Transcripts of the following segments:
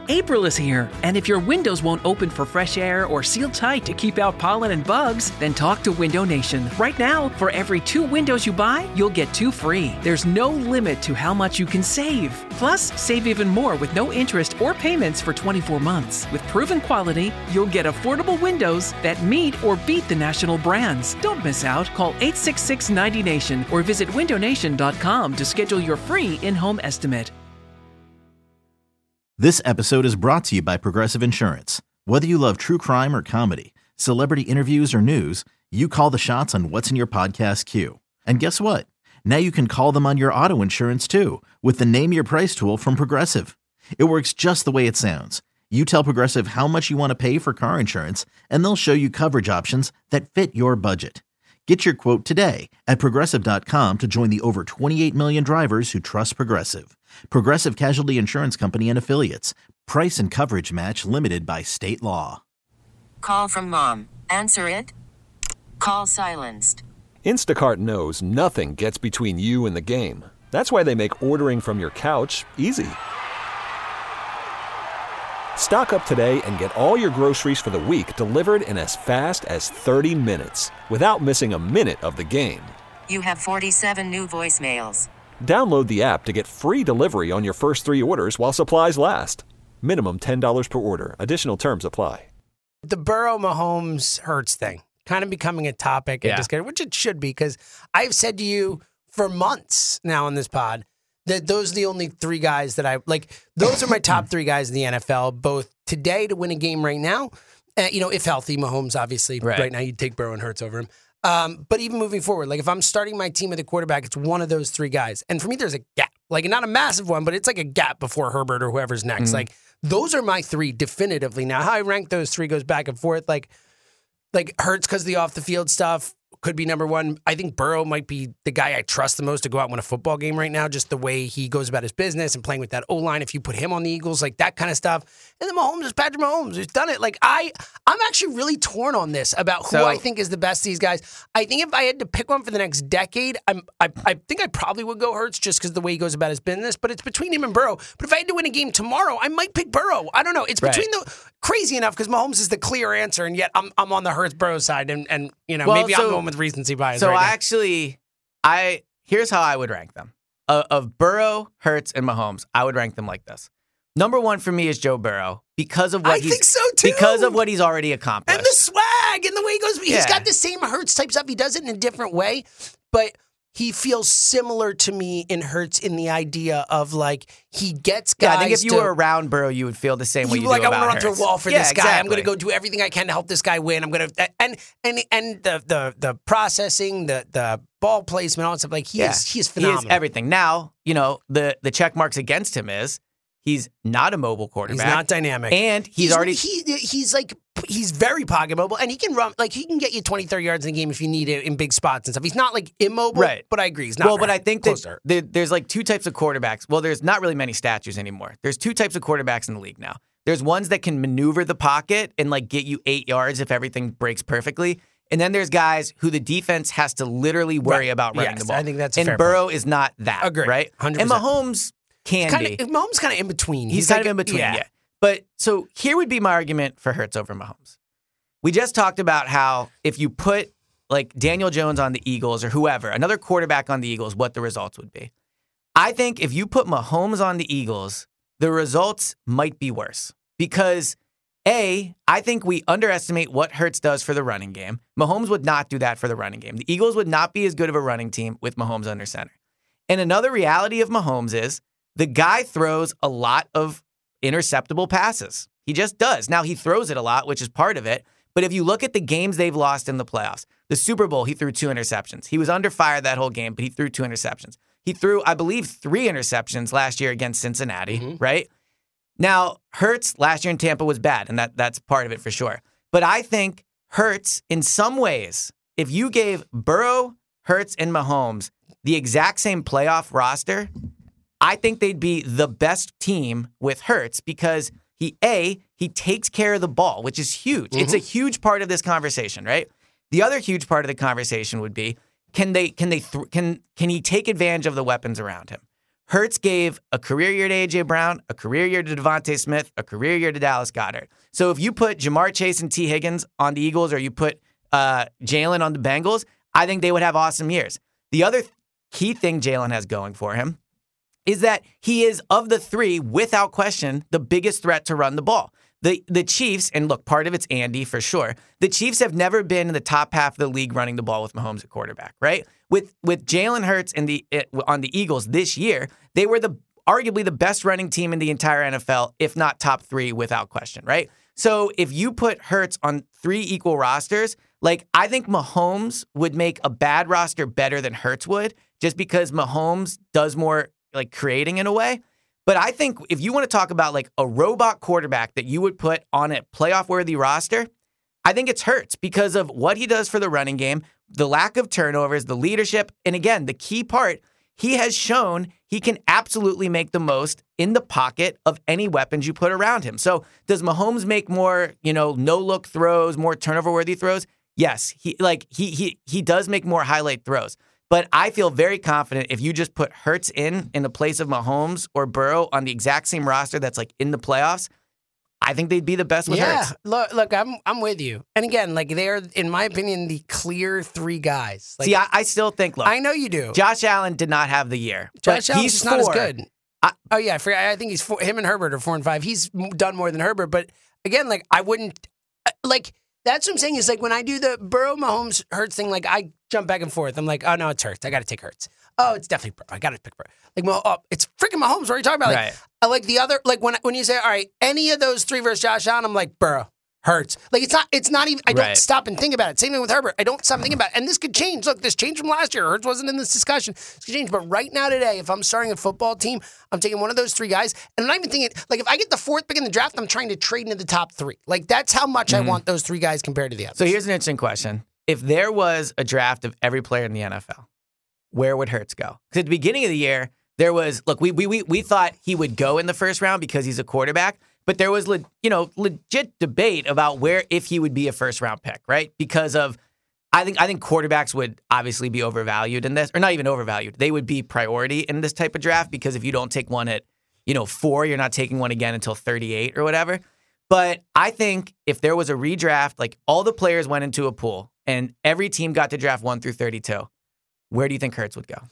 April is here, and if your windows won't open for fresh air or seal tight to keep out pollen and bugs, then talk to Window Nation. Right now, for every 2 windows you buy, you'll get 2 free. There's no limit to how much you can save. Plus, save even more with no interest or payments for 24 months. With proven quality, you'll get affordable windows that meet or beat the national brands. Don't miss out. Call 866-90NATION or visit windownation.com to schedule your free in-home estimate. This episode is brought to you by Progressive Insurance. Whether you love true crime or comedy, celebrity interviews or news, you call the shots on what's in your podcast queue. And guess what? Now you can call them on your auto insurance too with the Name Your Price tool from Progressive. It works just the way it sounds. You tell Progressive how much you want to pay for car insurance, and they'll show you coverage options that fit your budget. Get your quote today at Progressive.com to join the over 28 million drivers who trust Progressive. Progressive Casualty Insurance Company and Affiliates. Price and coverage match limited by state law. Call from mom. Answer it. Call silenced. Instacart knows nothing gets between you and the game. That's why they make ordering from your couch easy. Stock up today and get all your groceries for the week delivered in as fast as 30 minutes without missing a minute of the game. You have 47 new voicemails. Download the app to get free delivery on your first 3 orders while supplies last. Minimum $10 per order. Additional terms apply. The Burrow, Mahomes, Hurts thing kind of becoming a topic, which it should be, because I've said to you for months now on this pod that those are the only 3 guys that I like. Those are my top 3 guys in the NFL, both today to win a game right now. If healthy, Mahomes, obviously, right now you'd take Burrow and Hurts over him. But even moving forward, like if I'm starting my team with a quarterback, it's one of those 3 guys. And for me, there's a gap, like not a massive one, but it's like a gap before Herbert or whoever's next. Mm-hmm. Like those are my 3 definitively. Now, how I rank those 3 goes back and forth. Like Hurts because of the off the field stuff could be number 1. I think Burrow might be the guy I trust the most to go out and win a football game right now, just the way he goes about his business and playing with that O-line. If you put him on the Eagles, like that kind of stuff. And then Mahomes is Patrick Mahomes, who's done it. Like I'm actually really torn on this about who I think is the best of these guys. I think if I had to pick one for the next decade, I think I probably would go Hurts just because the way he goes about his business, but it's between him and Burrow. But if I had to win a game tomorrow, I might pick Burrow. I don't know. It's between crazy enough because Mahomes is the clear answer, and yet I'm on the Hurts-Burrow side, and maybe I'm going with recency bias. So here's how I would rank them. Of Burrow, Hurts, and Mahomes, I would rank them like this. Number 1 for me is Joe Burrow because of what because of what he's already accomplished. And the swag and the way he goes. He's got the same Hurts type stuff. He does it in a different way, but he feels similar to me in Hurts in the idea of like he gets guys. Yeah, I think if you were around Burrow, you would feel the same way you do about Hurts. I want to run through a wall for this guy. Exactly. I'm going to go do everything I can to help this guy win. I'm going to and the processing, the ball placement, all that stuff. Like he is phenomenal. He is everything. Now the check marks against him is he's not a mobile quarterback. He's not dynamic, and he's very pocket mobile, and he can run, like he can get you 20, 30 yards in a game if you need it in big spots and stuff. He's not like immobile, but I agree. He's not. Well, but I think that there's like 2 types of quarterbacks. Well, there's not really many statues anymore. There's 2 types of quarterbacks in the league now. There's ones that can maneuver the pocket and like get you 8 yards if everything breaks perfectly. And then there's guys who the defense has to literally worry about running the ball. I think that's a fair Burrow point. Is not that. Agree. Right? 100%. And Mahomes Mahomes kind of in between. He's kind of in between, yeah. But so here would be my argument for Hurts over Mahomes. We just talked about how if you put like Daniel Jones on the Eagles or whoever, another quarterback on the Eagles, what the results would be. I think if you put Mahomes on the Eagles, the results might be worse because I think we underestimate what Hurts does for the running game. Mahomes would not do that for the running game. The Eagles would not be as good of a running team with Mahomes under center. And another reality of Mahomes is the guy throws a lot of interceptable passes. He just does. Now, he throws it a lot, which is part of it. But if you look at the games they've lost in the playoffs, the Super Bowl, he threw 2 interceptions. He was under fire that whole game, but he threw 2 interceptions. He threw, I believe, 3 interceptions last year against Cincinnati, right? Now, Hurts last year in Tampa was bad, and that's part of it for sure. But I think Hurts, in some ways, if you gave Burrow, Hurts, and Mahomes the exact same playoff roster, I think they'd be the best team with Hurts because he takes care of the ball, which is huge. Mm-hmm. It's a huge part of this conversation, right? The other huge part of the conversation would be, can he take advantage of the weapons around him? Hurts gave a career year to A.J. Brown, a career year to Devontae Smith, a career year to Dallas Goedert. So if you put Jamar Chase and T. Higgins on the Eagles or you put Jalen on the Bengals, I think they would have awesome years. The other key thing Jalen has going for him is that he is, of the three, without question, the biggest threat to run the ball. The Chiefs, and look, part of it's Andy for sure. The Chiefs have never been in the top half of the league running the ball with Mahomes at quarterback, right? With Jalen Hurts on the Eagles this year, they were arguably the best running team in the entire NFL, if not top three, without question, right? So if you put Hurts on 3 equal rosters, like I think Mahomes would make a bad roster better than Hurts would, just because Mahomes does more like creating in a way. But I think if you want to talk about like a robot quarterback that you would put on a playoff-worthy roster, I think it's Hurts because of what he does for the running game, the lack of turnovers, the leadership, and again, the key part, he has shown he can absolutely make the most in the pocket of any weapons you put around him. So does Mahomes make more, no-look throws, more turnover-worthy throws? Yes, he does make more highlight throws. But I feel very confident if you just put Hurts in the place of Mahomes or Burrow on the exact same roster that's like in the playoffs, I think they'd be the best with Hurts. Look, I'm with you. And again, like they're, in my opinion, the clear 3 guys. Like, see, I still think, look. I know you do. Josh Allen did not have the year. Josh Allen's just not as good. I think he's 4, him and Herbert are 4 and 5. He's done more than Herbert. But again, like I wouldn't, like, that's what I'm saying is like when I do the Burrow, Mahomes, Hurts thing, like I jump back and forth. I'm like, oh no, it's Hurts. I got to take Hurts. Oh, it's definitely Burrow. I got to pick Burrow. Like, it's freaking Mahomes. What are you talking about? Like, right. I like the other, like when you say, all right, any of those 3 versus Josh Allen, I'm like, Burrow, Hurts. Like it's not even, I don't stop and think about it. Same thing with Herbert. I don't stop and think about it. And this could change. Look, this changed from last year. Hurts wasn't in this discussion. This could change. But right now today, if I'm starting a football team, I'm taking one of those 3 guys. And I'm not even thinking, like if I get the 4th pick in the draft, I'm trying to trade into the top 3. Like that's how much I want those 3 guys compared to the others. So here's an interesting question. If there was a draft of every player in the NFL, where would Hurts go? Because at the beginning of the year, there was, look, we thought he would go in the first round because he's a quarterback, but there was legit debate about if he would be a first round pick, right? Because of, I think quarterbacks would obviously be overvalued in this, or not even overvalued. They would be priority in this type of draft because if you don't take one at 4, you're not taking one again until 38 or whatever. But I think if there was a redraft, like all the players went into a pool and every team got to draft 1 through 32, where do you think Hurts would go?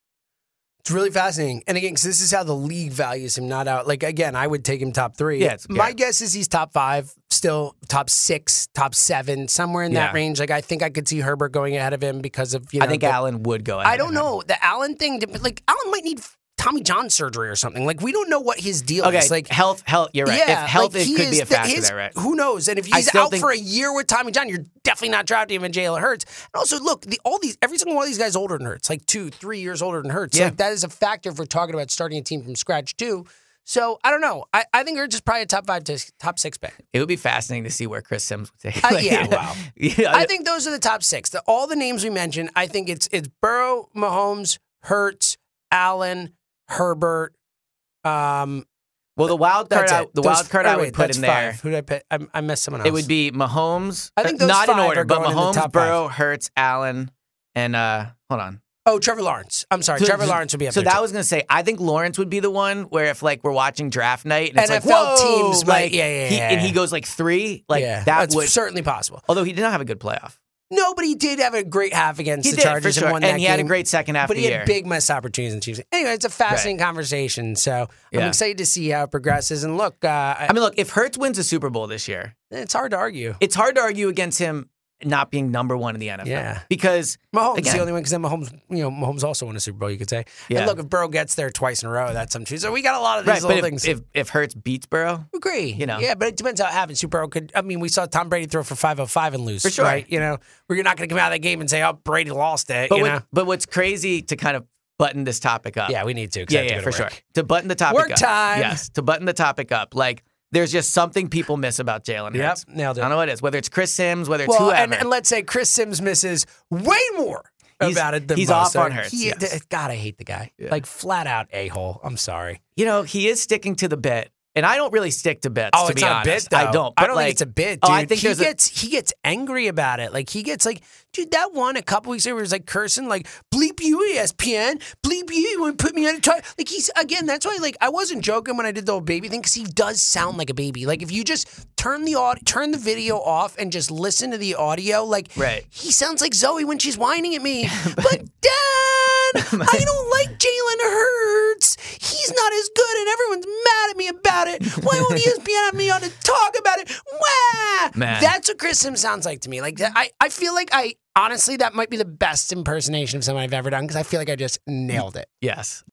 It's really fascinating. And again, because this is how the league values him, not out. Like, again, I would take him top 3. Yeah, my guess is he's top 5, still top 6, top 7, somewhere in that range. Like, I think I could see Herbert going ahead of him because of, I think Allen would go ahead. I don't know. The Allen thing, like, Allen might need Tommy John surgery or something. Like, we don't know what his deal is. Like health, you're right. Yeah, if health like could be a factor there, right? Who knows? And if he's out for a year with Tommy John, you're definitely not drafting him in Jalen Hurts. And also, look, every single one of these guys older than Hurts, like 2, 3 years older than Hurts. Yeah. Like, that is a factor if we're talking about starting a team from scratch too. So I don't know. I think Hurts is probably a top 5 to top 6 pick. It would be fascinating to see where Chris Sims would take. Wow. I think those are the top 6. All the names we mentioned, I think it's Burrow, Mahomes, Hurts, Allen, Herbert. Well, the wild card, I would put in there. 5. Who did I pick? I missed someone else. It would be Mahomes. I think those not 5 in order, are but going in the Mahomes, top Burrow, 5. Hurts, Allen, and hold on. Oh, Trevor Lawrence. I'm sorry, Trevor Lawrence would be up there. So that was going to say, I think Lawrence would be the one where if like we're watching draft night and it's NFL like, whoa, teams, like, and he goes like 3, like that's would certainly possible. Although he did not have a good playoff. No, but he did have a great half against the Chargers for sure. and won that game. And he had a great second half of the year. But he had big missed opportunities in the Chiefs. Anyway, it's a fascinating conversation. So I'm excited to see how it progresses. And look, look, if Hurts wins a Super Bowl this year, it's hard to argue. It's hard to argue against him not being number 1 in the NFL. Yeah. Because Mahomes is the only one, because then Mahomes also won a Super Bowl, you could say. Yeah. And look, if Burrow gets there twice in a row, that's something. So we got a lot of these little things. If Hurts beats Burrow, agree. Yeah, but it depends how it happens. Burrow could. I mean, we saw Tom Brady throw for 505 and lose. For sure. Right? We're not going to come out of that game and say, "Oh, Brady lost it." But what's crazy to kind of button this topic up? Yeah, we need to. Yeah, for sure. To button the topic up. Work time. Yes, to button the topic up. Like, there's just something people miss about Jalen Hurts. Yep, nailed it. I don't know what it is. Whether it's Chris Sims, whether it's whoever. And let's say Chris Sims misses way more about it than he's most. off on Hurts. God, I hate the guy. Yeah. Like, flat out a-hole. I'm sorry. He is sticking to the bit And I don't really stick to bits. Oh, to it's be not honest. a bit, though. I don't. I But don't like, think it's a bit, dude. Oh, I think he gets angry about it. Like, he gets like, dude, that one a couple weeks ago where he was like cursing, like, bleep you, ESPN, bleep you want to put me on a time. Like, again, that's why, like, I wasn't joking when I did the whole baby thing, because he does sound like a baby. Like, if you just turn the video off and just listen to the audio, like, he sounds like Zoe when she's whining at me. But Dad, I don't like Jalen Hurts. He's not as good, and everyone's mad at me about it. Why won't ESPN have me on to talk about it? Wah! Man. That's what Chris Sims sounds like to me. Like, I feel like honestly, that might be the best impersonation of someone I've ever done, because I feel like I just nailed it. Yes.